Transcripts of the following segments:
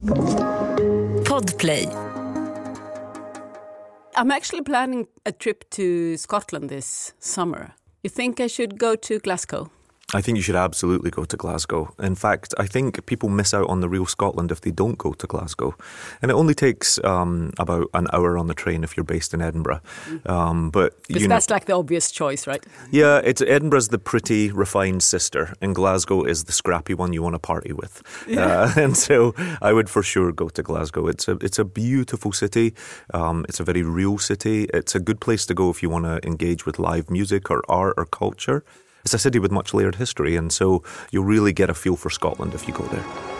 Podplay. I'm actually planning a trip to Scotland this summer. You think I should go to Glasgow? I think you should absolutely go to Glasgow. In fact, I think people miss out on the real Scotland if they don't go to Glasgow. And it only takes about an hour on the train if you're based in Edinburgh. But that's like the obvious choice, right? Yeah, Edinburgh's the pretty, refined sister, and Glasgow is the scrappy one you want to party with. Yeah. And so I would for sure go to Glasgow. It's a beautiful city. It's a very real city. It's a good place to go if you want to engage with live music or art or culture. It's a city with much layered history, and so you'll really get a feel for Scotland if you go there.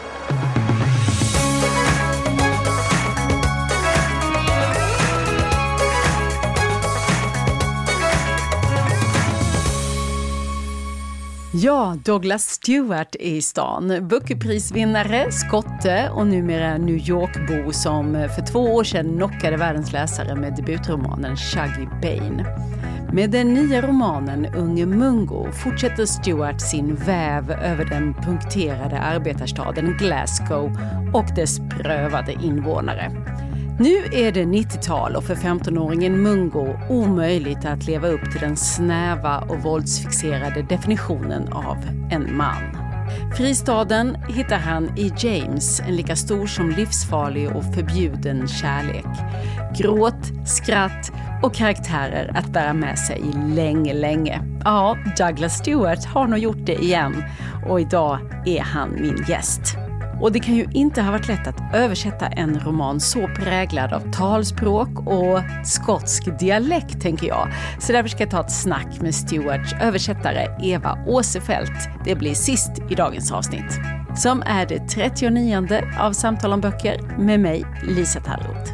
Ja, Douglas Stewart är i stan. Bookerprisvinnare, skotte och numera New York-bo som för 2 år sedan knockade världens läsare med debutromanen Shuggie Bain. Med den nya romanen Unge Mungo fortsätter Stewart sin väv över den punkterade arbetarstaden Glasgow och dess prövade invånare. Nu är det 90-tal och för 15-åringen Mungo omöjligt att leva upp till den snäva och våldsfixerade definitionen av en man. Fristaden hittar han i James, en lika stor som livsfarlig och förbjuden kärlek. Gråt, skratt och karaktärer att bära med sig länge. Ja, Douglas Stewart har nog gjort det igen och idag är han min gäst. Och det kan ju inte ha varit lätt att översätta en roman så präglad av talspråk och skotsk dialekt, tänker jag. Så därför ska jag ta ett snack med Stewarts översättare Eva Åsefelt. Det blir sist i dagens avsnitt, som är det 39:e av Samtal om böcker med mig, Lisa Tallroth.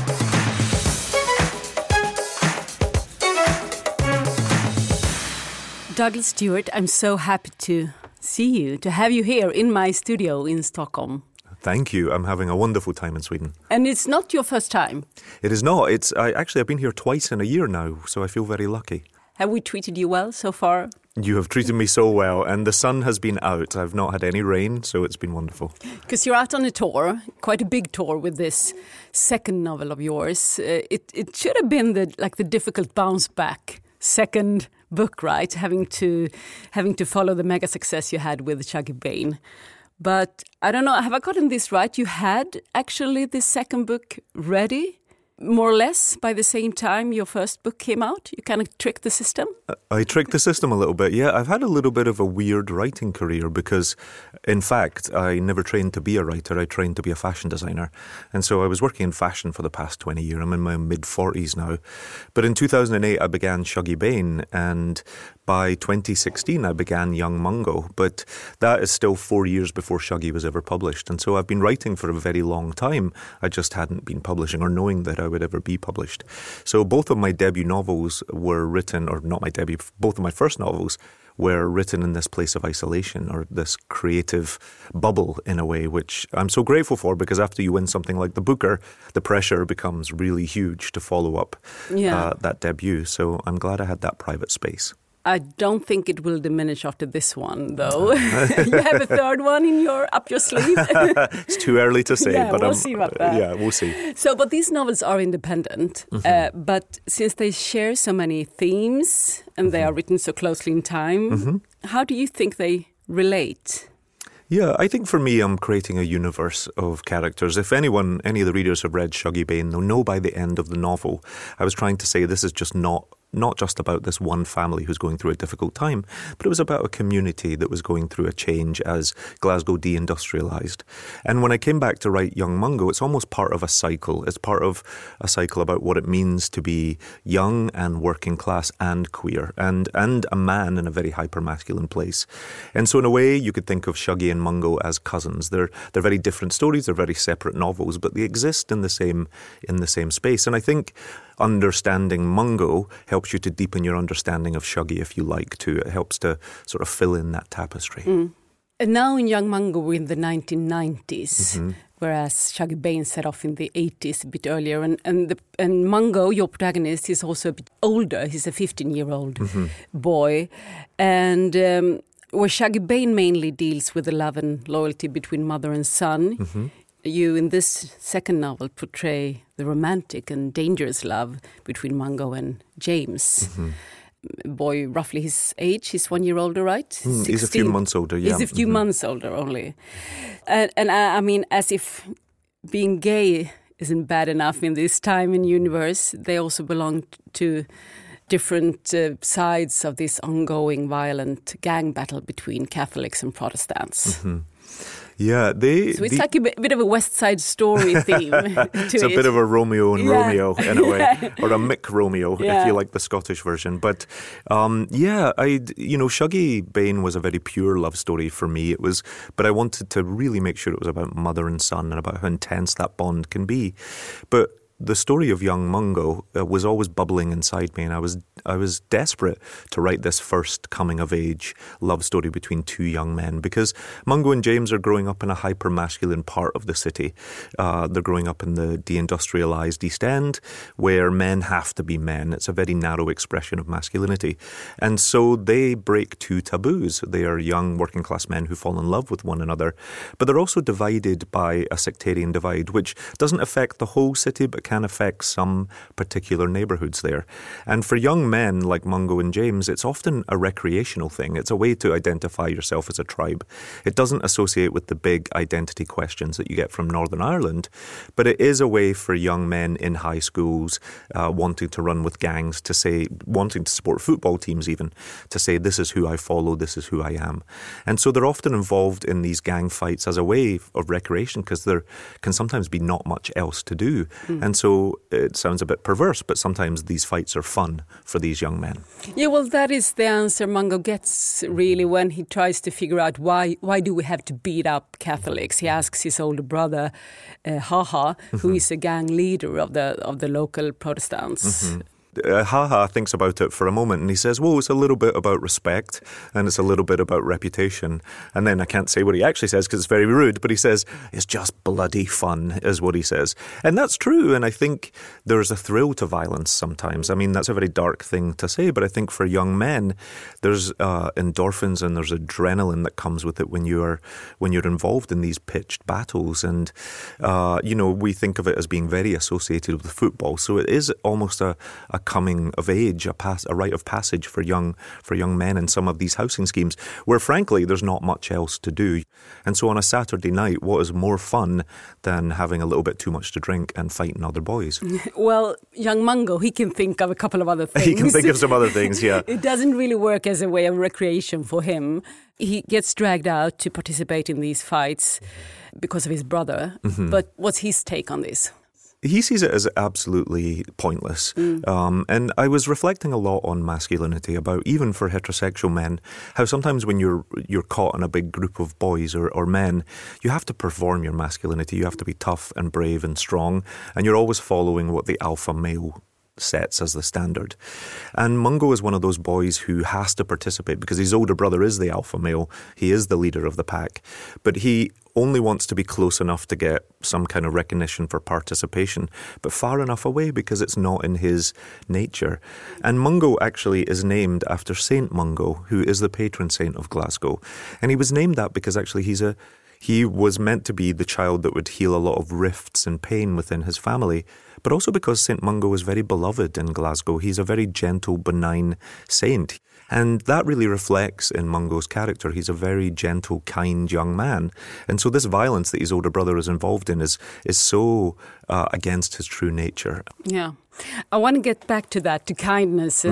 Douglas Stewart, I'm so happy to see you, to have you here in my studio in Stockholm. Thank you. I'm having a wonderful time in Sweden. And it's not your first time. It is not. I've been here twice in a year now, so I feel very lucky. Have we treated you well so far? You have treated me so well, and the sun has been out. I've not had any rain, so it's been wonderful. Because you're out on a tour, quite a big tour with this second novel of yours. It should have been the difficult bounce back second book, right? Having to follow the mega success you had with Shuggie Bain. But I don't know, have I gotten this right? You had actually the second book ready, more or less, by the same time your first book came out? You kind of tricked the system? I tricked the system a little bit, yeah. I've had a little bit of a weird writing career because, in fact, I never trained to be a writer. I trained to be a fashion designer. And so I was working in fashion for the past 20 years. I'm in my mid-40s now. But in 2008, I began Shuggie Bain, and by 2016, I began Young Mungo. But that is still 4 years before Shuggie was ever published. And so I've been writing for a very long time. I just hadn't been publishing or knowing that I would ever be published. So both of my debut novels were written, or not my debut, both of my first novels were written in this place of isolation or this creative bubble in a way, which I'm so grateful for, because after you win something like the Booker, the pressure becomes really huge to follow up that debut. So I'm glad I had that private space. I don't think it will diminish after this one, though. You have a third one up your sleeve. It's too early to say, but we'll see about that. Yeah, we'll see. So, but these novels are independent, but since they share so many themes and they are written so closely in time, how do you think they relate? Yeah, I think for me, I'm creating a universe of characters. If any of the readers have read Shuggie Bain, they'll know by the end of the novel, I was trying to say this is just not just about this one family who's going through a difficult time, but it was about a community that was going through a change as Glasgow deindustrialised. And when I came back to write Young Mungo, it's almost part of a cycle. It's part of a cycle about what it means to be young and working class and queer and a man in a very hyper-masculine place. And so in a way, you could think of Shuggie and Mungo as cousins. They're very different stories, they're very separate novels, but they exist in the same space. And I think understanding Mungo helps you to deepen your understanding of Shuggie, if you like to. It helps to sort of fill in that tapestry. And now in Young Mungo we're in the 1990s, whereas Shuggie Bain set off in the 80s, a bit earlier. And Mungo, your protagonist, is also a bit older. He's a 15-year-old boy. And where Shuggie Bain mainly deals with the love and loyalty between mother and son, You, in this second novel, portray the romantic and dangerous love between Mungo and James. Boy, roughly his age. He's 1 year older, right? He's a few months older, yeah. He's a few months older only. And I mean, as if being gay isn't bad enough in this time and universe, they also belong to different sides of this ongoing violent gang battle between Catholics and Protestants. Yeah, so it's like a bit of a West Side Story theme. It's a bit of a Romeo and Romeo in a way, or a Mick Romeo if you like the Scottish version. But Shuggie Bain was a very pure love story for me. But I wanted to really make sure it was about mother and son and about how intense that bond can be. But the story of young Mungo was always bubbling inside me, and I was desperate to write this first coming-of-age love story between two young men, because Mungo and James are growing up in a hyper-masculine part of the city. They're growing up in the deindustrialised East End, where men have to be men. It's a very narrow expression of masculinity. And so they break two taboos. They are young working-class men who fall in love with one another, but they're also divided by a sectarian divide, which doesn't affect the whole city, but can affect some particular neighbourhoods there. And for young men like Mungo and James, it's often a recreational thing. It's a way to identify yourself as a tribe. It doesn't associate with the big identity questions that you get from Northern Ireland, but it is a way for young men in high schools wanting to run with gangs to say, wanting to support football teams even, to say, this is who I follow, this is who I am. And so they're often involved in these gang fights as a way of recreation, because there can sometimes be not much else to do. And so it sounds a bit perverse, but sometimes these fights are fun for these young men. Yeah, well, that is the answer Mungo gets, really, when he tries to figure out why do we have to beat up Catholics. He asks his older brother, Haha, who is a gang leader of the local Protestants. Haha thinks about it for a moment and he says, well, it's a little bit about respect and it's a little bit about reputation. And then I can't say what he actually says because it's very rude, but he says, it's just bloody fun is what he says. And that's true. And I think there's a thrill to violence sometimes. I mean, that's a very dark thing to say, but I think for young men, there's endorphins and there's adrenaline that comes with it when you're involved in these pitched battles. And, we think of it as being very associated with football. So it is almost a coming of age, a rite of passage for young men in some of these housing schemes where, frankly, there's not much else to do. And so on a Saturday night, what is more fun than having a little bit too much to drink and fighting other boys? Well, young Mungo, he can think of a couple of other things. He can think of some other things, yeah. It doesn't really work as a way of recreation for him. He gets dragged out to participate in these fights because of his brother. But what's his take on this? He sees it as absolutely pointless. And I was reflecting a lot on masculinity, about even for heterosexual men, how sometimes when you're caught in a big group of boys or men, you have to perform your masculinity. You have to be tough and brave and strong, and you're always following what the alpha male sets as the standard. And Mungo is one of those boys who has to participate because his older brother is the alpha male. He is the leader of the pack. But he only wants to be close enough to get some kind of recognition for participation, but far enough away because it's not in his nature. And Mungo actually is named after Saint Mungo, who is the patron saint of Glasgow. And he was named that because actually he was meant to be the child that would heal a lot of rifts and pain within his family, but also because St. Mungo was very beloved in Glasgow. He's a very gentle, benign saint. And that really reflects in Mungo's character. He's a very gentle, kind young man. And so this violence that his older brother is involved in is so against his true nature. Yeah. I want to get back to that, to kindness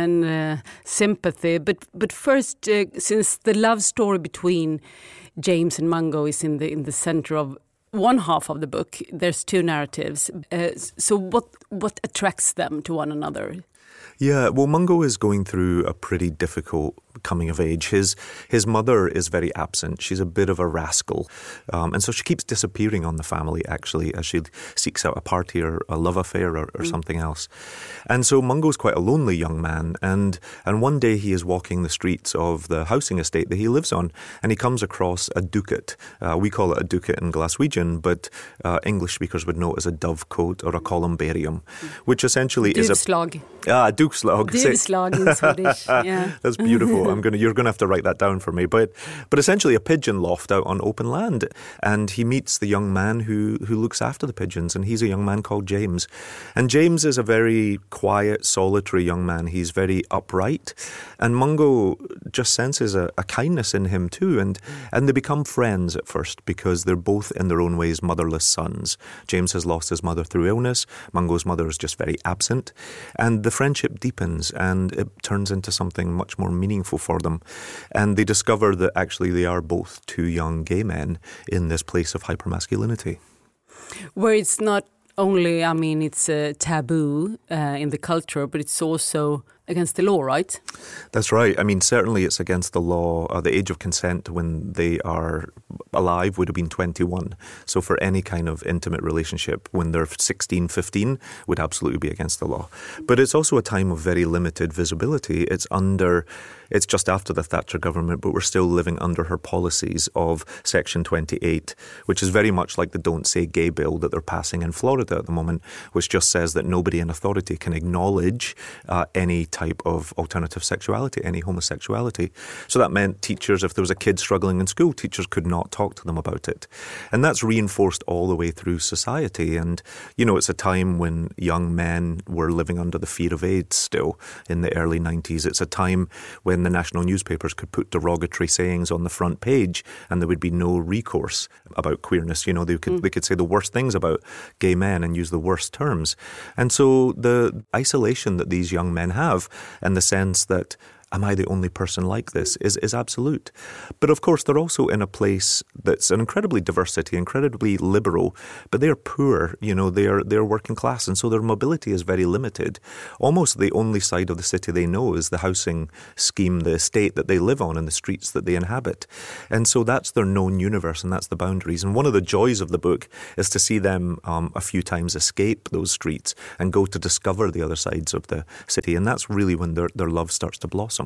and sympathy. But first, since the love story between James and Mungo is in the center of one half of the book, there's two narratives. So what attracts them to one another? Yeah, well, Mungo is going through a pretty difficult coming of age. His mother is very absent. She's a bit of a rascal. And so she keeps disappearing on the family, actually, as she seeks out a party or a love affair or something else. And so Mungo's quite a lonely young man. And one day he is walking the streets of the housing estate that he lives on, and he comes across a ducat. We call it a ducat in Glaswegian, but English speakers would know it as a dovecote or a columbarium, which essentially is a... Duvslag. Duvslag. Duvslag in Swedish, yeah. That's beautiful. You're going to have to write that down for me. But essentially a pigeon loft out on open land. And he meets the young man who looks after the pigeons. And he's a young man called James. And James is a very quiet, solitary young man. He's very upright. And Mungo just senses a kindness in him too. And they become friends at first because they're both in their own ways motherless sons. James has lost his mother through illness. Mungo's mother is just very absent. And the friendship deepens and it turns into something much more meaningful for them. And they discover that actually they are both two young gay men in this place of hypermasculinity. Where it's not only, it's a taboo in the culture, but it's also against the law, right? That's right. Certainly it's against the law. The age of consent when they are alive would have been 21. So for any kind of intimate relationship when they're 16, 15 would absolutely be against the law. But it's also a time of very limited visibility. It's just after the Thatcher government, but we're still living under her policies of Section 28, which is very much like the Don't Say Gay bill that they're passing in Florida at the moment, which just says that nobody in authority can acknowledge any type of alternative sexuality, any homosexuality. So that meant teachers, if there was a kid struggling in school, teachers could not talk to them about it. And that's reinforced all the way through society. And, it's a time when young men were living under the fear of AIDS still in the early 90s. It's a time when the national newspapers could put derogatory sayings on the front page and there would be no recourse about queerness. They could say the worst things about gay men and use the worst terms. And so the isolation that these young men have and the sense that, am I the only person like this, is absolute. But of course, they're also in a place that's an incredibly diversity, incredibly liberal, but they're poor, they're working class, and so their mobility is very limited. Almost the only side of the city they know is the housing scheme, the estate that they live on and the streets that they inhabit. And so that's their known universe and that's the boundaries. And one of the joys of the book is to see them a few times escape those streets and go to discover the other sides of the city. And that's really when their love starts to blossom.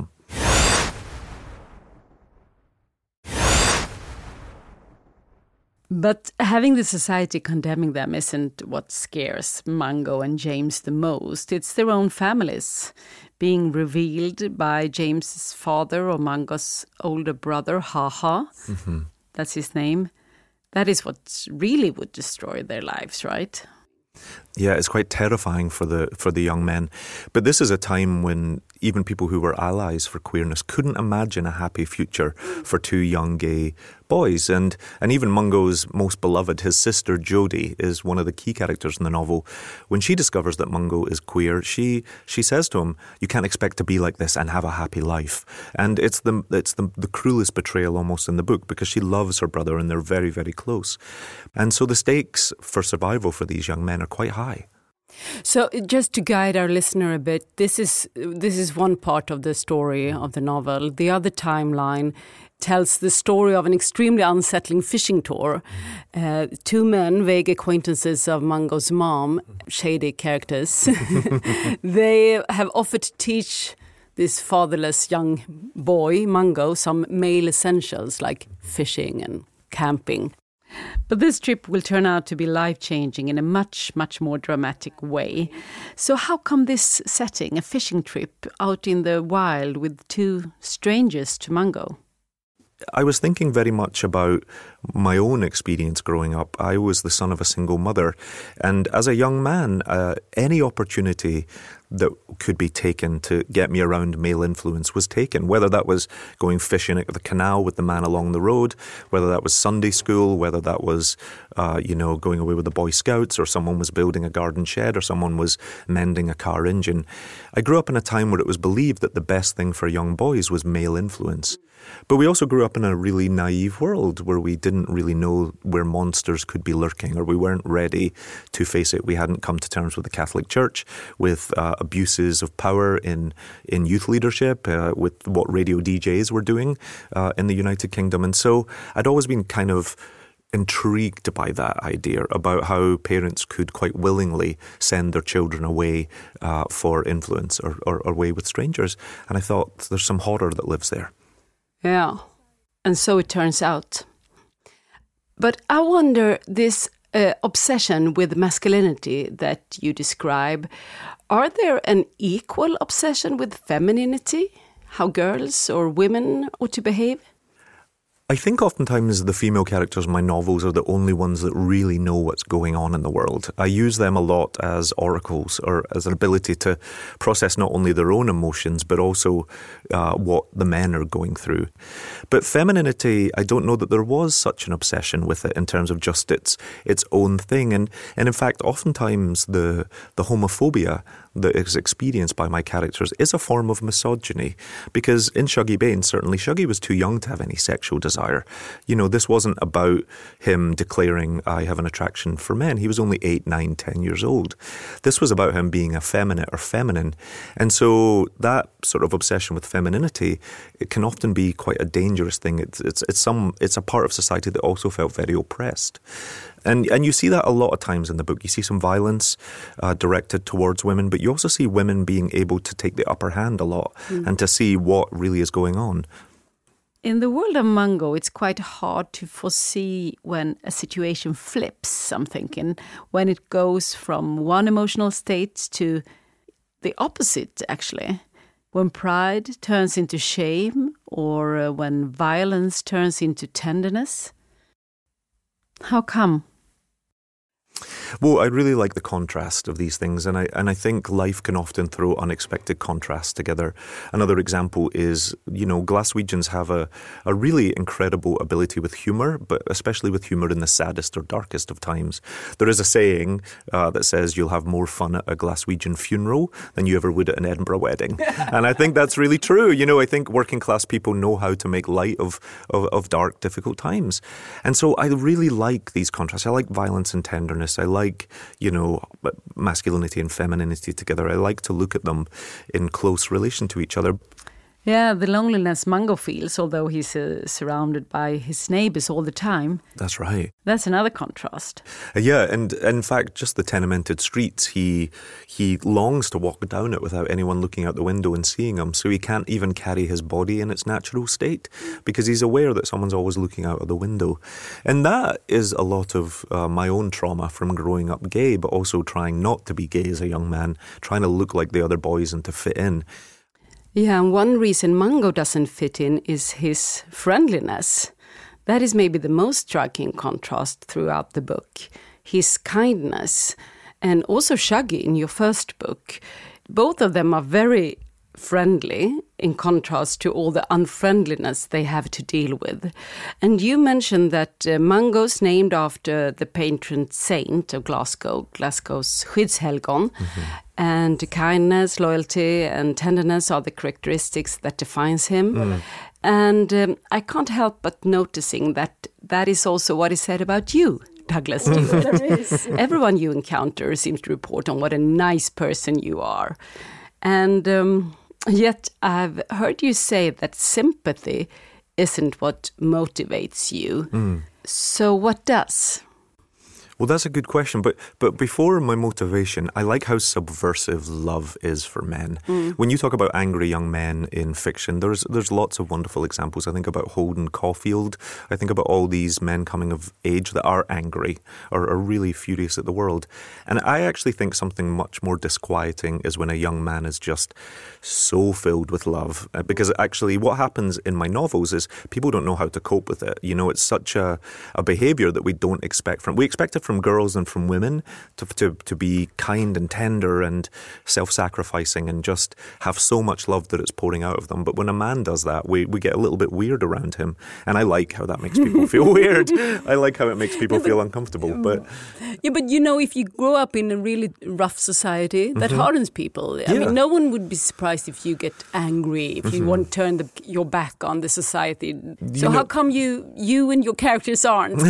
But having the society condemning them isn't what scares Mungo and James the most. It's their own families being revealed by James's father or Mungo's older brother, Ha-Ha. Mm-hmm. That's his name. That is what really would destroy their lives, right? Yeah, it's quite terrifying for the young men. But this is a time when even people who were allies for queerness couldn't imagine a happy future for two young gay boys. And even Mungo's most beloved, his sister Jodie, is one of the key characters in the novel. When she discovers that Mungo is queer, she says to him, "You can't expect to be like this and have a happy life." And it's the cruelest betrayal almost in the book because she loves her brother and they're very, very close. And so the stakes for survival for these young men are quite high. So just to guide our listener a bit, this is one part of the story of the novel. The other timeline tells the story of an extremely unsettling fishing tour. Two men, vague acquaintances of Mungo's mom, shady characters, they have offered to teach this fatherless young boy, Mungo, some male essentials like fishing and camping. But this trip will turn out to be life-changing in a much, much more dramatic way. So how come this setting, a fishing trip out in the wild with two strangers to Mungo? I was thinking very much about my own experience growing up. I was the son of a single mother. And as a young man, any opportunity that could be taken to get me around male influence was taken, whether that was going fishing at the canal with the man along the road, whether that was Sunday school, whether that was, going away with the Boy Scouts, or someone was building a garden shed, or someone was mending a car engine. I grew up in a time where it was believed that the best thing for young boys was male influence. But we also grew up in a really naive world where we didn't really know where monsters could be lurking, or we weren't ready to face it. We hadn't come to terms with the Catholic Church, with abuses of power in youth leadership, with what radio DJs were doing in the United Kingdom. And so I'd always been kind of intrigued by that idea about how parents could quite willingly send their children away for influence or away with strangers. And I thought there's some horror that lives there. Yeah, and so it turns out. But I wonder, this obsession with masculinity that you describe, are there an equal obsession with femininity? how girls or women ought to behave? I think oftentimes the female characters in my novels are the only ones that really know what's going on in the world. I use them a lot as oracles, or as an ability to process not only their own emotions, but also what the men are going through. But femininity, I don't know that there was such an obsession with it in terms of just its own thing. And in fact, oftentimes the homophobia that is experienced by my characters is a form of misogyny, because in Shuggie Bain, certainly Shuggie was too young to have any sexual desire. You know, this wasn't about him declaring, I have an attraction for men. He was only 8, 9, 10 years old. This was about him being effeminate or feminine. And so that sort of obsession with femininity, it can often be quite a dangerous thing. It's a part of society that also felt very oppressed. And you see that a lot of times in the book. You see some violence directed towards women, but you also see women being able to take the upper hand a lot and to see what really is going on. In the world of Mungo, it's quite hard to foresee when a situation flips, I'm thinking, when it goes from one emotional state to the opposite, actually. When pride turns into shame, or when violence turns into tenderness. How come? Well, I really like the contrast of these things, and I think life can often throw unexpected contrasts together. Another example is, you know, Glaswegians have a really incredible ability with humour, but especially with humour in the saddest or darkest of times. There is a saying that says you'll have more fun at a Glaswegian funeral than you ever would at an Edinburgh wedding. And I think that's really true. You know, I think working class people know how to make light of dark, difficult times. And so I really like these contrasts. I like violence and tenderness. I like, you know, masculinity and femininity together. I like to look at them in close relation to each other. Yeah, the loneliness Mungo feels, although he's surrounded by his neighbours all the time. That's right. That's another contrast. Yeah, and in fact, just the tenemented streets, he longs to walk down it without anyone looking out the window and seeing him. So he can't even carry his body in its natural state because he's aware that someone's always looking out of the window. And that is a lot of my own trauma from growing up gay, but also trying not to be gay as a young man, trying to look like the other boys and to fit in. Yeah, and one reason Mungo doesn't fit in is his friendliness. That is maybe the most striking contrast throughout the book. His kindness, and also Shuggie in your first book. Both of them are very friendly in contrast to all the unfriendliness they have to deal with. And you mentioned that Mungo's named after the patron saint of Glasgow, Glasgow's Skyddshelgon. Mm-hmm. And kindness, loyalty and tenderness are the characteristics that defines him. Mm. And I can't help but noticing that is also what is said about you, Douglas Stewart. There is. Everyone you encounter seems to report on what a nice person you are. And yet I've heard you say that sympathy isn't what motivates you. Mm. So what does? Well, that's a good question. But before my motivation, I like how subversive love is for men. Mm. When you talk about angry young men in fiction, there's lots of wonderful examples. I think about Holden Caulfield. I think about all these men coming of age that are angry or are really furious at the world. And I actually think something much more disquieting is when a young man is just so filled with love. Because actually what happens in my novels is people don't know how to cope with it. You know, it's such a behaviour that we don't expect from. We expect it from girls and from women to be kind and tender and self-sacrificing and just have so much love that it's pouring out of them. But when a man does that, we get a little bit weird around him. And I like how that makes people feel weird. I like how it makes people feel uncomfortable. But you know, if you grow up in a really rough society, that hardens people. I mean, no one would be surprised if you get angry, if you want to turn your back on the society. So how come you and your characters aren't?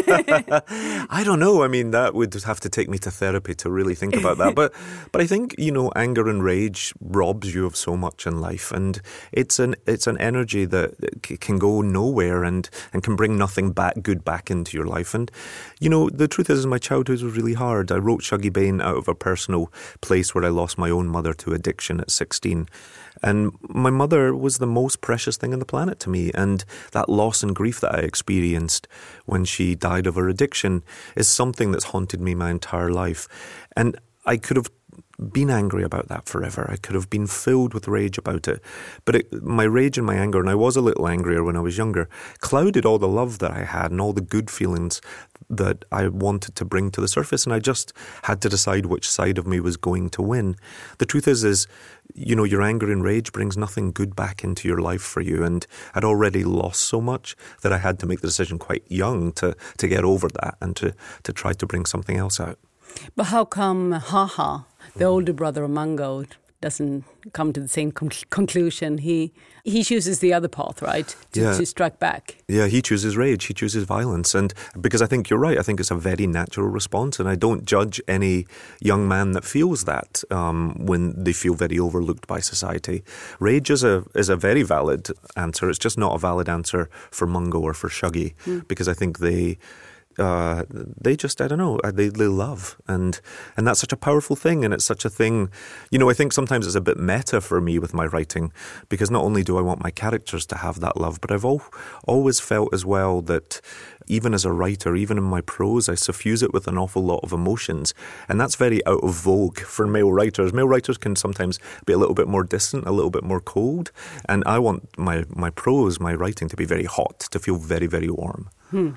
I don't know. I mean, that would have to take me to therapy to really think about that. But I think, you know, anger and rage robs you of so much in life, and it's an energy that can go nowhere and can bring nothing good back into your life. And, you know, the truth is my childhood was really hard. I wrote Shuggie Bain out of a personal place where I lost my own mother to addiction at 16. And my mother was the most precious thing on the planet to me. And that loss and grief that I experienced when she died of her addiction is something that's haunted me my entire life. And I could have been angry about that forever. I could have been filled with rage about it. But my rage and my anger, and I was a little angrier when I was younger, clouded all the love that I had and all the good feelings that I wanted to bring to the surface. And I just had to decide which side of me was going to win. The truth is, your anger and rage brings nothing good back into your life for you. And I'd already lost so much that I had to make the decision quite young to get over that and to try to bring something else out. But how come Haha, the older brother of Mungo, doesn't come to the same conclusion? He chooses the other path, right? To strike back. Yeah, he chooses rage. He chooses violence. And because I think you're right, I think it's a very natural response. And I don't judge any young man that feels that when they feel very overlooked by society. Rage is a very valid answer. It's just not a valid answer for Mungo or for Shuggie, because I think they just, I don't know, they love. And that's such a powerful thing. And it's such a thing, I think sometimes it's a bit meta for me with my writing, because not only do I want my characters to have that love, but I've always felt as well that even as a writer, even in my prose, I suffuse it with an awful lot of emotions. And that's very out of vogue for male writers. Male writers can sometimes be a little bit more distant, a little bit more cold. And I want my prose, my writing to be very hot, to feel very, very warm.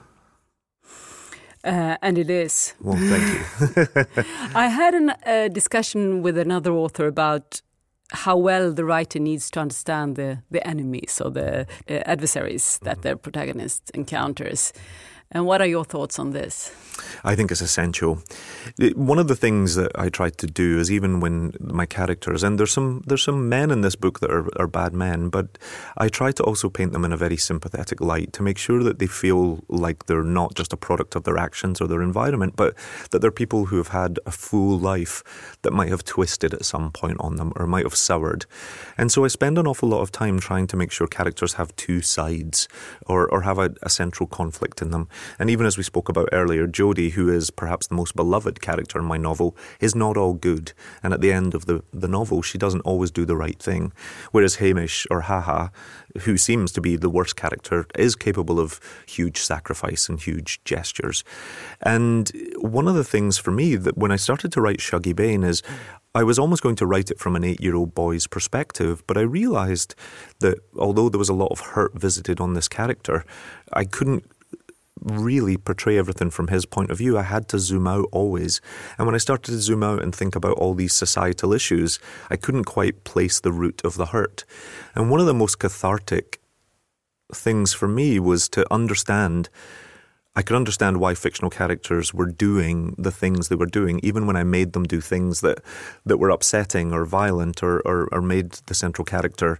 And it is. Well, thank you. I had a discussion with another author about how well the writer needs to understand the enemies or the adversaries that their protagonist encounters. And what are your thoughts on this? I think it's essential. One of the things that I try to do is, even when my characters, and there's some men in this book that are bad men, but I try to also paint them in a very sympathetic light to make sure that they feel like they're not just a product of their actions or their environment, but that they're people who have had a full life that might have twisted at some point on them or might have soured. And so I spend an awful lot of time trying to make sure characters have two sides or have a central conflict in them. And even as we spoke about earlier, Jodie, who is perhaps the most beloved character in my novel, is not all good. And at the end of the novel, she doesn't always do the right thing. Whereas Hamish, or Haha, who seems to be the worst character, is capable of huge sacrifice and huge gestures. And one of the things for me that when I started to write Shuggie Bain is I was almost going to write it from an 8-year-old boy's perspective, but I realised that although there was a lot of hurt visited on this character, I couldn't really portray everything from his point of view. I had to zoom out always. And when I started to zoom out and think about all these societal issues, I couldn't quite place the root of the hurt. And one of the most cathartic things for me was to understand, I could understand why fictional characters were doing the things they were doing, even when I made them do things that were upsetting or violent or made the central character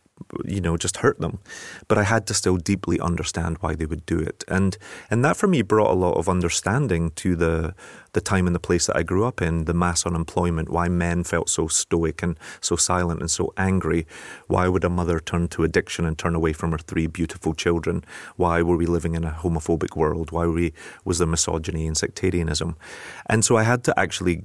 just hurt them. But I had to still deeply understand why they would do it. And that for me brought a lot of understanding to the time and the place that I grew up in, the mass unemployment, why men felt so stoic and so silent and so angry. Why would a mother turn to addiction and turn away from her 3 beautiful children? Why were we living in a homophobic world? Why was there misogyny and sectarianism? And so I had to actually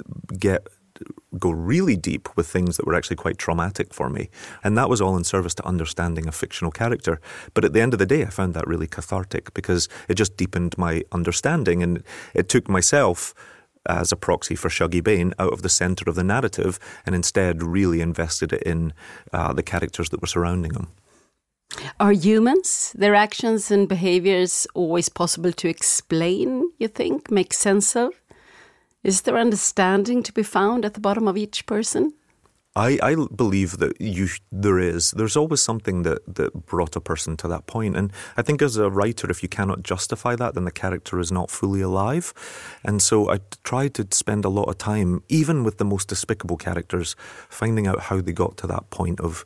go really deep with things that were actually quite traumatic for me. And that was all in service to understanding a fictional character. But at the end of the day, I found that really cathartic because it just deepened my understanding, and it took myself as a proxy for Shuggie Bain out of the centre of the narrative and instead really invested it in the characters that were surrounding them. Are humans, their actions and behaviours always possible to explain, you think, make sense of? Is there understanding to be found at the bottom of each person? I believe that there is. There's always something that brought a person to that point. And I think as a writer, if you cannot justify that, then the character is not fully alive. And so I try to spend a lot of time, even with the most despicable characters, finding out how they got to that point of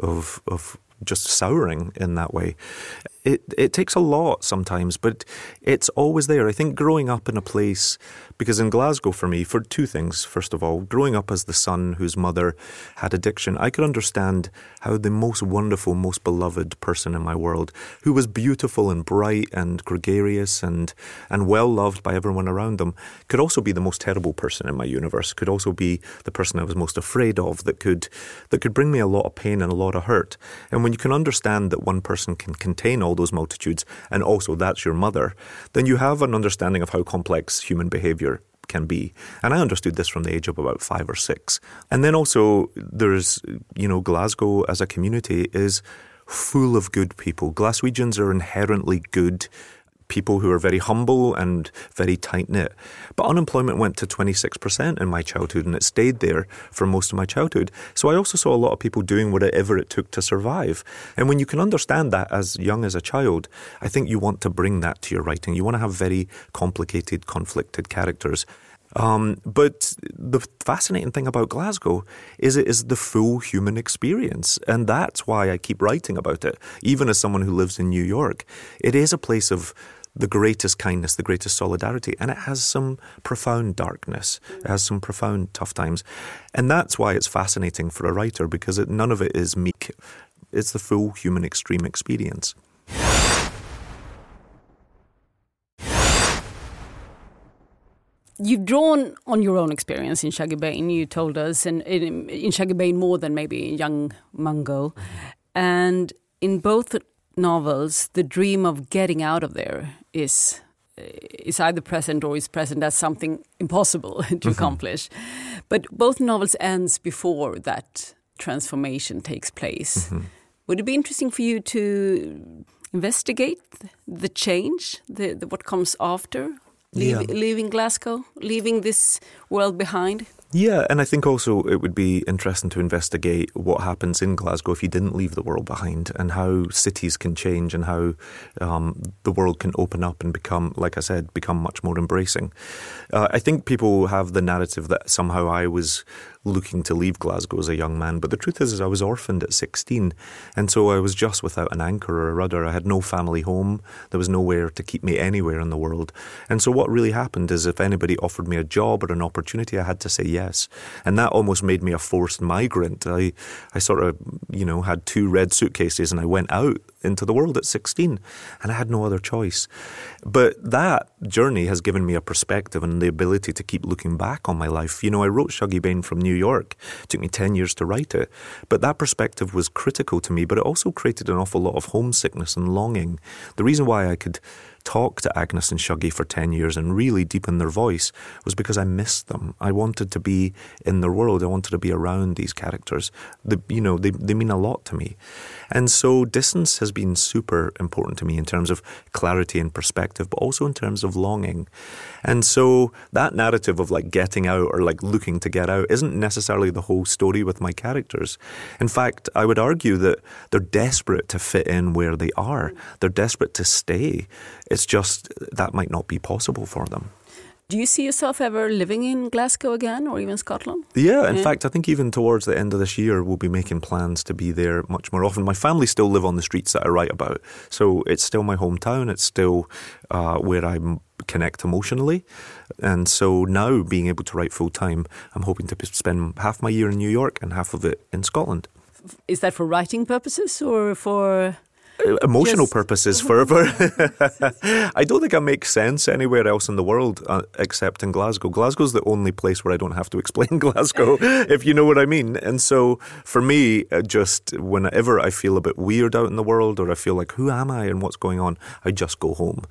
just souring in that way. It takes a lot sometimes, but it's always there. I think growing up in a place, because in Glasgow for me, for 2 things, first of all, growing up as the son whose mother had addiction, I could understand how the most wonderful, most beloved person in my world, who was beautiful and bright and gregarious and well loved by everyone around them, could also be the most terrible person in my universe, could also be the person I was most afraid of, that could bring me a lot of pain and a lot of hurt. And when you can understand that one person can contain all those multitudes, and also that's your mother, then you have an understanding of how complex human behaviour can be. And I understood this from the age of about 5 or 6. And then also there's, Glasgow as a community is full of good people. Glaswegians are inherently good people who are very humble and very tight-knit. But unemployment went to 26% in my childhood, and it stayed there for most of my childhood. So I also saw a lot of people doing whatever it took to survive. And when you can understand that as young as a child, I think you want to bring that to your writing. You want to have very complicated, conflicted characters. But the fascinating thing about Glasgow is it is the full human experience. And that's why I keep writing about it, even as someone who lives in New York. It is a place of the greatest kindness, the greatest solidarity, and it has some profound darkness. It has some profound tough times. And that's why it's fascinating for a writer, because none of it is meek. It's the full human extreme experience. You've drawn on your own experience in Shaggy Bane, you told us, and in Shaggy Bane more than maybe in Young Mungo. And in both novels, the dream of getting out of there is either present or is present as something impossible to accomplish. But both novels ends before that transformation takes place. Would it be interesting for you to investigate the change, the what comes after? Leaving Glasgow, leaving this world behind? Yeah, and I think also it would be interesting to investigate what happens in Glasgow if you didn't leave the world behind, and how cities can change, and how the world can open up and become, like I said, become much more embracing. I think people have the narrative that somehow I was looking to leave Glasgow as a young man, but the truth is I was orphaned at 16, and so I was just without an anchor or a rudder. I had no family home. There was nowhere to keep me anywhere in the world. And so what really happened is if anybody offered me a job or an opportunity, I had to say yes. And that almost made me a forced migrant. I sort of, had 2 red suitcases and I went out into the world at 16, and I had no other choice. But that journey has given me a perspective and the ability to keep looking back on my life. I wrote Shaggy Bane from New York. It took me 10 years to write it. But that perspective was critical to me, but it also created an awful lot of homesickness and longing. The reason why I could talk to Agnes and Shuggy for 10 years and really deepen their voice was because I missed them. I wanted to be in their world. I wanted to be around these characters. They mean a lot to me. And so distance has been super important to me in terms of clarity and perspective, but also in terms of longing. And so that narrative of getting out or looking to get out isn't necessarily the whole story with my characters. In fact, I would argue that they're desperate to fit in where they are. They're desperate to stay. It's just that might not be possible for them. Do you see yourself ever living in Glasgow again, or even Scotland? Yeah, in fact, I think even towards the end of this year, we'll be making plans to be there much more often. My family still live on the streets that I write about, so it's still my hometown. It's still where I connect emotionally. And so now, being able to write full-time, I'm hoping to spend half my year in New York and half of it in Scotland. Is that for writing purposes or for... emotional purposes for I don't think I make sense anywhere else in the world except in Glasgow. Glasgow's the only place where I don't have to explain Glasgow, if you know what I mean. And so for me, just whenever I feel a bit weird out in the world, or I feel like, who am I and what's going on, I just go home.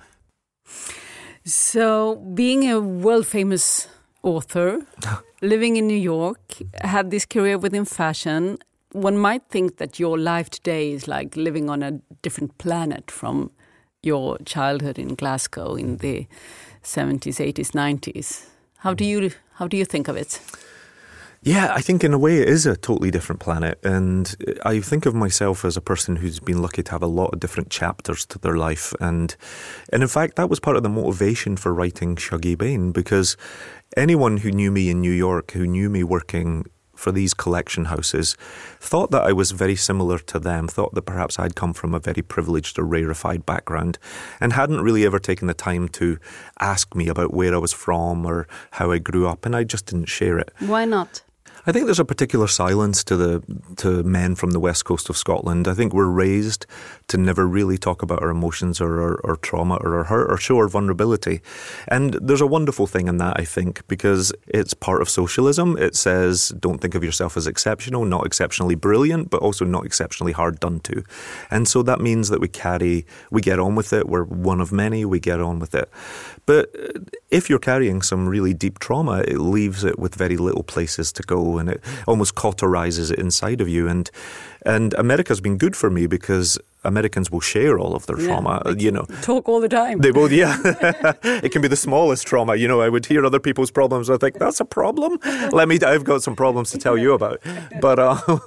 So being a world-famous author, living in New York, had this career within fashion, one might think that your life today is like living on a different planet from your childhood in Glasgow in the 70s, 80s, 90s. How do you think of it? Yeah, I think in a way it is a totally different planet, and I think of myself as a person who's been lucky to have a lot of different chapters to their life, and in fact that was part of the motivation for writing Shaggy Bane, because anyone who knew me in New York, who knew me working for these collection houses, thought that I was very similar to them, thought that perhaps I'd come from a very privileged or rarefied background, and hadn't really ever taken the time to ask me about where I was from or how I grew up, and I just didn't share it. Why not? I think there's a particular silence to men from the west coast of Scotland. I think we're raised to never really talk about our emotions or our trauma or our hurt or show our vulnerability. And there's a wonderful thing in that, I think, because it's part of socialism. It says don't think of yourself as exceptional, not exceptionally brilliant, but also not exceptionally hard done to. And so that means that we get on with it. We're one of many, we get on with it. But if you're carrying some really deep trauma, it leaves it with very little places to go, and it almost cauterizes it inside of you. And America's been good for me because Americans will share all of their trauma, Talk all the time. They will, yeah. It can be the smallest trauma. I would hear other people's problems. I think, that's a problem? I've got some problems to tell you about. But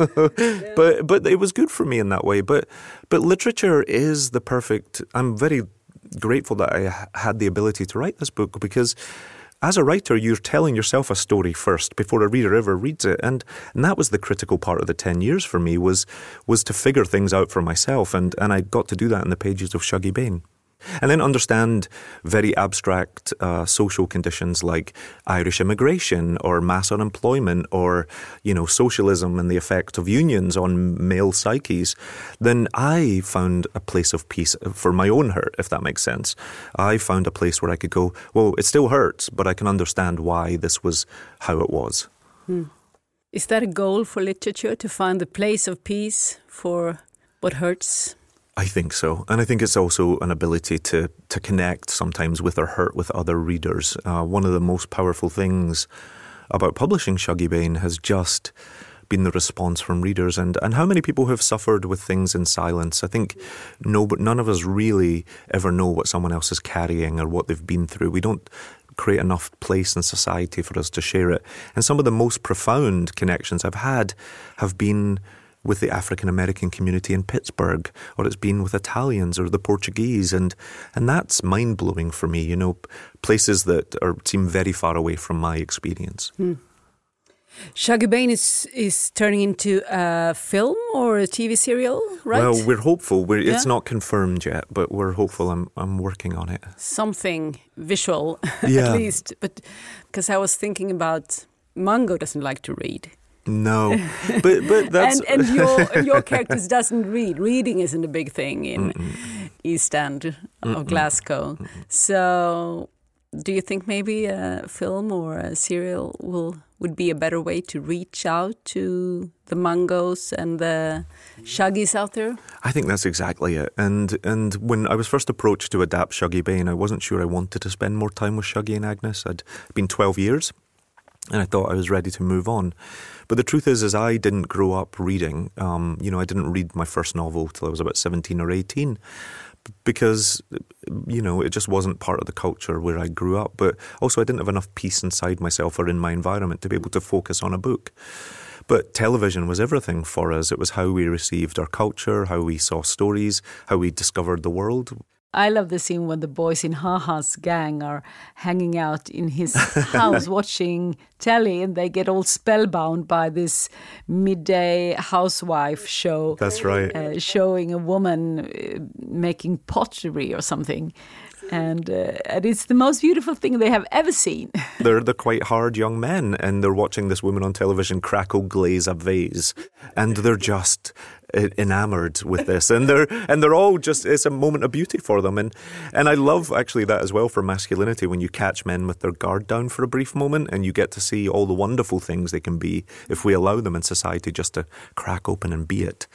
it was good for me in that way. But literature is the perfect... I'm very grateful that I had the ability to write this book, because as a writer, you're telling yourself a story first before a reader ever reads it. And that was the critical part of the 10 years for me, was to figure things out for myself. And I got to do that in the pages of Shuggie Bain. And then understand very abstract social conditions like Irish immigration or mass unemployment or, socialism and the effect of unions on male psyches. Then I found a place of peace for my own hurt, if that makes sense. I found a place where I could go, well, it still hurts, but I can understand why this was how it was. Is that a goal for literature, to find the place of peace for what hurts? I think so. And I think it's also an ability to connect sometimes with our hurt with other readers. One of the most powerful things about publishing Shuggie Bain has just been the response from readers and how many people have suffered with things in silence. I think none of us really ever know what someone else is carrying or what they've been through. We don't create enough place in society for us to share it. And some of the most profound connections I've had have been with the African-American community in Pittsburgh, or it's been with Italians or the Portuguese, and that's mind-blowing for me, places that seem very far away from my experience. Shuggie Bain is turning into a film or a TV serial, right? Well, we're hopeful. It's not confirmed yet, but we're hopeful. I'm working on it. Something visual, at least. But because I was thinking about Mungo doesn't like to read. No, but that's... and your characters doesn't read. Reading isn't a big thing in East End of Glasgow. So do you think maybe a film or a serial would be a better way to reach out to the Mungos and the Shuggies out there? I think that's exactly it. And when I was first approached to adapt Shuggie Bain, I wasn't sure I wanted to spend more time with Shuggie and Agnes. I'd been 12 years. And I thought I was ready to move on. But the truth is I didn't grow up reading. I didn't read my first novel till I was about 17 or 18 because, it just wasn't part of the culture where I grew up. But also I didn't have enough peace inside myself or in my environment to be able to focus on a book. But television was everything for us. It was how we received our culture, how we saw stories, how we discovered the world. I love the scene when the boys in Ha-Ha's gang are hanging out in his house watching telly, and they get all spellbound by this midday housewife show. That's right. Showing a woman making pottery or something. And it's the most beautiful thing they have ever seen. They're quite hard young men, and they're watching this woman on television crackle glaze a vase, and they're just enamored with this, and they're all just, it's a moment of beauty for them, and I love actually that as well for masculinity, when you catch men with their guard down for a brief moment and you get to see all the wonderful things they can be if we allow them in society just to crack open and be it.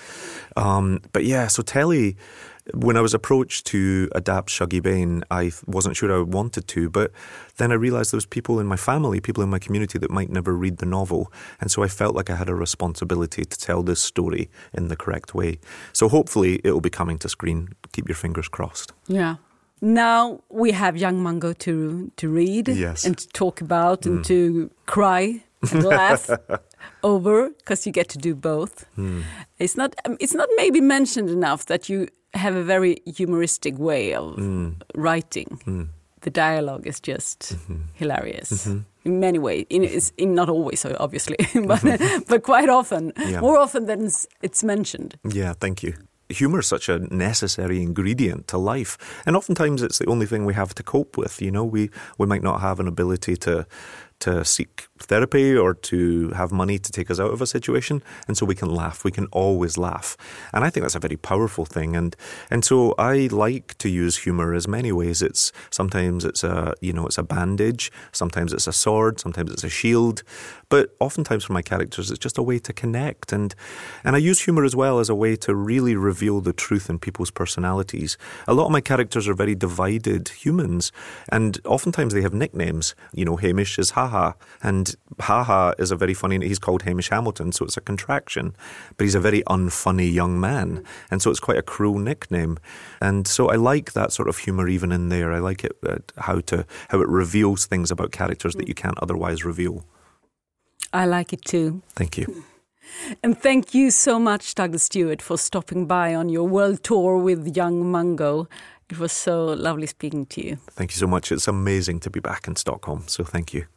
But yeah, so telly, when I was approached to adapt Shuggie Bain, I wasn't sure I wanted to, but then I realised there was people in my family, people in my community that might never read the novel, and so I felt like I had a responsibility to tell this story in the correct way. So hopefully it will be coming to screen. Keep your fingers crossed. Yeah. Now we have young Mungo to read and to talk about and to cry and laugh over, because you get to do both. It's not maybe mentioned enough that you have a very humoristic way of writing. The dialogue is just hilarious in many ways. In not always, so obviously, but quite often, more often than it's mentioned. Yeah, thank you. Humour is such a necessary ingredient to life, and oftentimes it's the only thing we have to cope with. We might not have an ability to to seek therapy or to have money to take us out of a situation, and so we can laugh. We can always laugh, and I think that's a very powerful thing. And so I like to use humor as many ways. Sometimes it's a bandage, sometimes it's a sword, sometimes it's a shield, but oftentimes for my characters it's just a way to connect. And I use humor as well as a way to really reveal the truth in people's personalities. A lot of my characters are very divided humans, and oftentimes they have nicknames. Hamish is Haha, and Haha is a very funny, he's called Hamish Hamilton, so it's a contraction, but he's a very unfunny young man, and so it's quite a cruel nickname. And so I like that sort of humor even in there. I like it, how it reveals things about characters that you can't otherwise reveal. I like it too. Thank you. And thank you so much, Douglas Stewart, for stopping by on your world tour with Young Mungo. It was so lovely speaking to you. Thank you so much. It's amazing to be back in Stockholm, so thank you.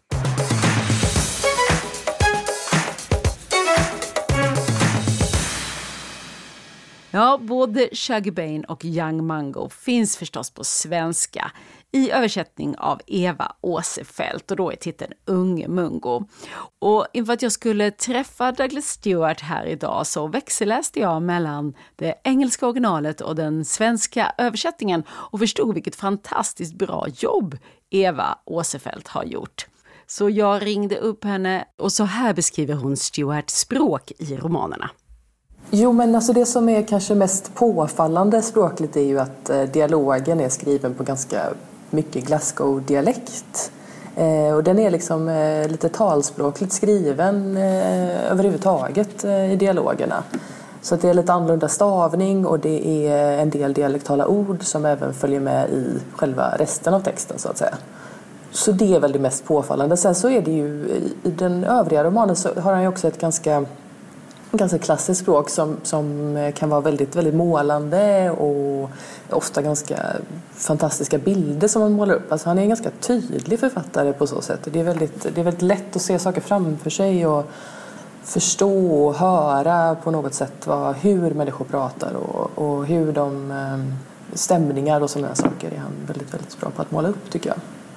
Ja, både Shaggy Bane och Young Mungo finns förstås på svenska i översättning av Eva Åsefelt, och då är titeln Unge Mungo. Och inför att jag skulle träffa Douglas Stewart här idag så växelläste jag mellan det engelska originalet och den svenska översättningen och förstod vilket fantastiskt bra jobb Eva Åsefelt har gjort. Så jag ringde upp henne, och så här beskriver hon Stewarts språk i romanerna. Jo, men alltså det som är kanske mest påfallande språkligt är ju att dialogen är skriven på ganska mycket Glasgow-dialekt. Och den är liksom lite talspråkligt skriven överhuvudtaget i dialogerna. Så att det är lite annorlunda stavning, och det är en del dialektala ord som även följer med i själva resten av texten, så att säga. Så det är väl det mest påfallande. Sen så är det ju i den övriga romanen så har han ju också ett ganska klassiskt språk som kan vara väldigt, väldigt målande, och ofta ganska fantastiska bilder som man målar upp. Alltså han är en ganska tydlig författare på så sätt. Det är väldigt lätt att se saker framför sig och förstå och höra på något sätt hur människor pratar och hur de stämningar och sådana saker är han väldigt, väldigt bra på att måla upp, tycker jag.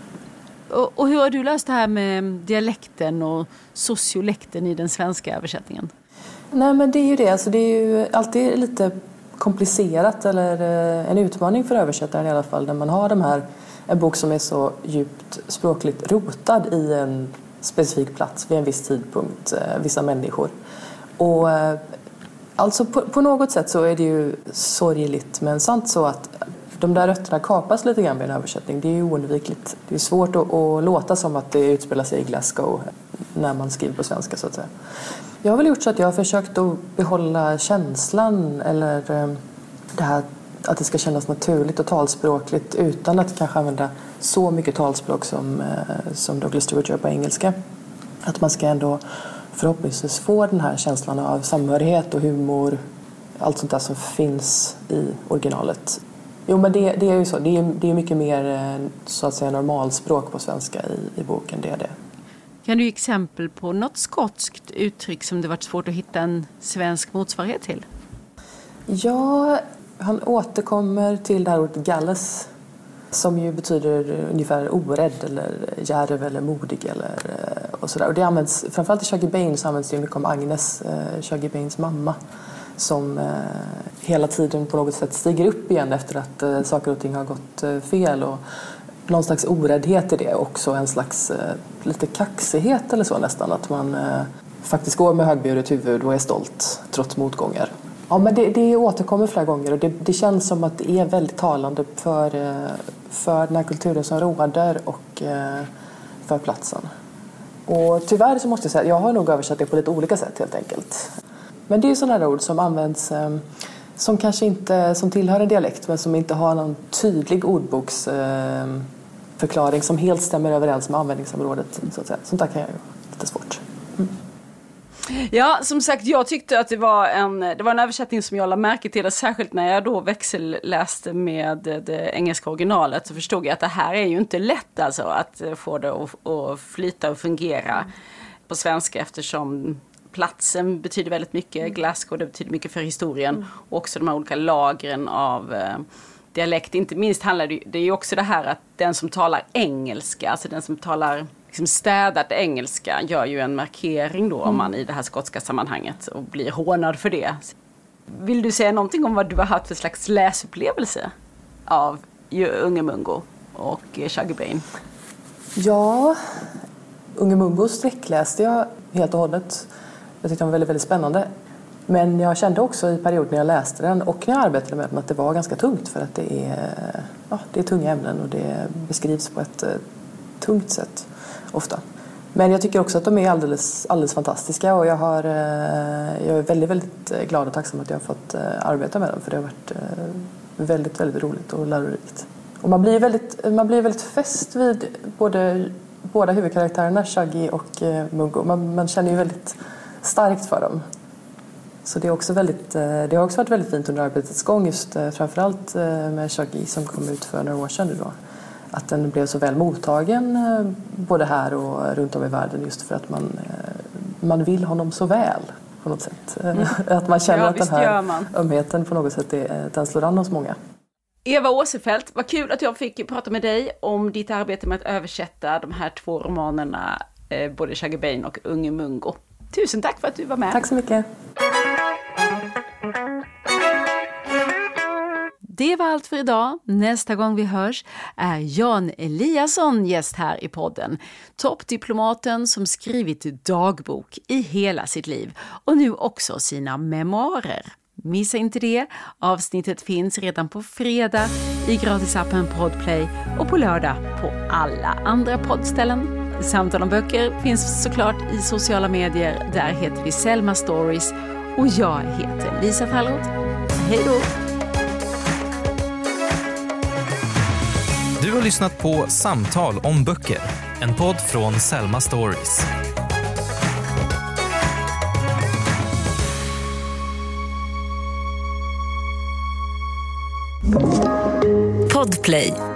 Och hur har du löst det här med dialekten och sociolekten i den svenska översättningen? Nej, men det är ju det. Alltså det är ju alltid lite komplicerat, eller en utmaning för översättaren i alla fall, när man har en bok som är så djupt språkligt rotad i en specifik plats vid en viss tidpunkt, vissa människor. Och alltså på något sätt så är det ju sorgligt men sant så att de där rötterna kapas lite grann vid en översättning. Det är ju oundvikligt. Det är svårt att låta som att det utspelar sig i Glasgow när man skriver på svenska, så att säga. Jag har väl gjort så att jag har försökt att behålla känslan, eller det här att det ska kännas naturligt och talspråkligt utan att kanske använda så mycket talspråk som Douglas Stewart gör på engelska. Att man ska ändå förhoppningsvis få den här känslan av samhörighet och humor, allt sånt där som finns i originalet. Jo, men det är ju så. Det är mycket mer så att säga normalspråk på svenska i boken, det är det. Kan du ge exempel på något skotskt uttryck som det varit svårt att hitta en svensk motsvarighet till? Ja, han återkommer till det här ordet galles, som ju betyder ungefär orädd eller djärv eller modig och sådär. Och det används, framförallt i Shaggy Bane så används det mycket om Agnes, Shaggy Banes mamma, som hela tiden på något sätt stiger upp igen efter att saker och ting har gått fel, och någon slags oräddhet i det, också en slags lite kaxighet eller så nästan, att man faktiskt går med högburet huvud och är stolt trots motgångar. Ja, men det återkommer flera gånger, och det känns som att det är väldigt talande för den här kulturen som råder och för platsen. Och tyvärr så måste jag säga att jag har nog översatt det på lite olika sätt helt enkelt. Men det är ju sådana här ord som används som kanske inte som tillhör en dialekt, men som inte har någon tydlig ordboksförklaring som helt stämmer överens med användningsområdet, så att säga. Sånt där kan jag ju lite svårt. Ja, som sagt, jag tyckte att det var en översättning som jag lade märke till, särskilt när jag då växelläste med det engelska originalet, så förstod jag att det här är ju inte lätt alltså att få det att flyta och fungera på svenska, eftersom platsen betyder väldigt mycket, Glasgow det betyder mycket för historien, och också de här olika lagren av dialekt. Inte minst handlar det är ju också det här att den som talar engelska, alltså den som talar liksom städat engelska gör ju en markering då om man i det här skotska sammanhanget och blir hånad för det. Vill du säga någonting om vad du har haft för slags läsupplevelse av Unge Mungo och Shuggie Bain? Ja, Unge Mungo sträckläste jag helt och hållet. Jag tyckte den var väldigt, väldigt spännande. Men jag kände också i perioden när jag läste den och när jag arbetade med den att det var ganska tungt för att det är tunga ämnen och det beskrivs på ett tungt sätt ofta. Men jag tycker också att de är alldeles, alldeles fantastiska och jag är väldigt, väldigt glad och tacksam att jag har fått arbeta med dem för det har varit väldigt, väldigt roligt och lärorikt. Och man blir väldigt fäst vid båda huvudkaraktärerna, Shuggie och Mungo. Man känner ju väldigt starkt för dem. Så det har också varit väldigt fint under arbetets gång, just framförallt med Shuggie som kom ut för några år sedan nu då. Att den blev så väl mottagen både här och runt om i världen just för att man vill honom så väl på något sätt. Att man känner att den här ömheten på något sätt den slår an hos många. Eva Åsefelt, vad kul att jag fick prata med dig om ditt arbete med att översätta de här 2 romanerna, både Shuggie Bain och Unge Mungo. Tusen tack för att du var med. Tack så mycket. Det var allt för idag. Nästa gång vi hörs är Jan Eliasson gäst här i podden. Toppdiplomaten som skrivit dagbok i hela sitt liv och nu också sina memoarer. Missa inte det. Avsnittet finns redan på fredag i gratisappen Podplay och på lördag på alla andra poddställen. Samtal om böcker finns såklart i sociala medier. Där heter vi Selma Stories och jag heter Lisa Tallroth. Hej då! Du har lyssnat på Samtal om böcker, en podd från Selma Stories. Podplay.